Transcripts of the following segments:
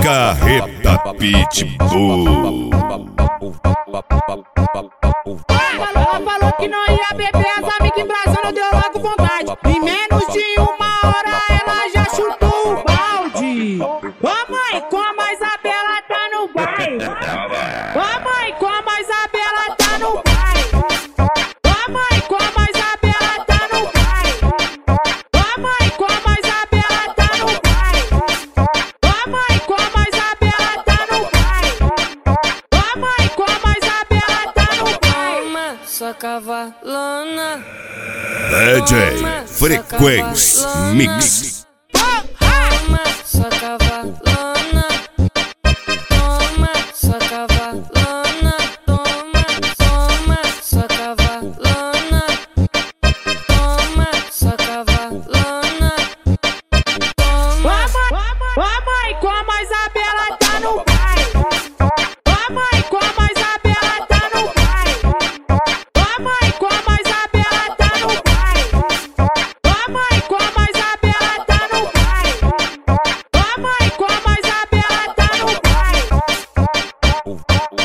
Carreta Pitbull. Ela falou que não ia beber, as amigas embrasando, deu logo vontade. Em menos de uma hora ela já chutou o balde. Ô mãe, como a Isabela tá no baile. Ô mãe, como a Isabela tá no baile. Ô mãe, como a Isabela tá no baile. Ô mãe, como a Isabela tá no baile. Ô mãe, como a Isabela tá no baile. Ô mãe, como a Isabela tá no baile. Sua cavalona. DJ Frequência Mix. Toma, sua cavalona. Toma, sua cavalona. Toma, sua cavalona. Toma, sua cavalona. Ô mãe, como a Isabela tá no baile. Ô mãe, como a Isabela tá no baile. Ô mãe, como a Isabela tá no baile. Ô mãe, como a Isabela tá no baile. Ô mãe, como a Isabela tá no baile.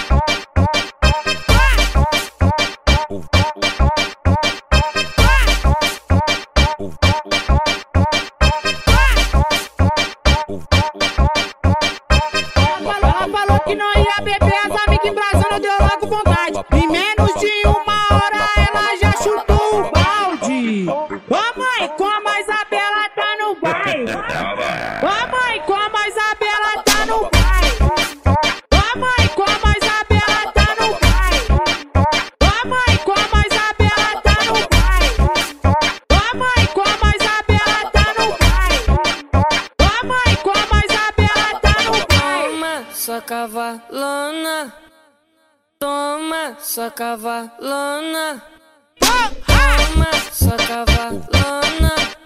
Ela falou que não ia beber, as amigas embrasando, deu logo vontade. Em menos de uma hora ela já chutou o balde. Ô mãe, como a Isabela tá no baile. Ô mãe, como a Isabela tá no baile. Ô mãe, como a Isabela tá no baile. Ô mãe, como a Isabela tá no baile. Ô mãe, como a Isabela tá no baile. Ô mãe, como a Isabela tá no baile. Toma, sua cavalona. Toma, sua cavalona. Toma, sua cavalona.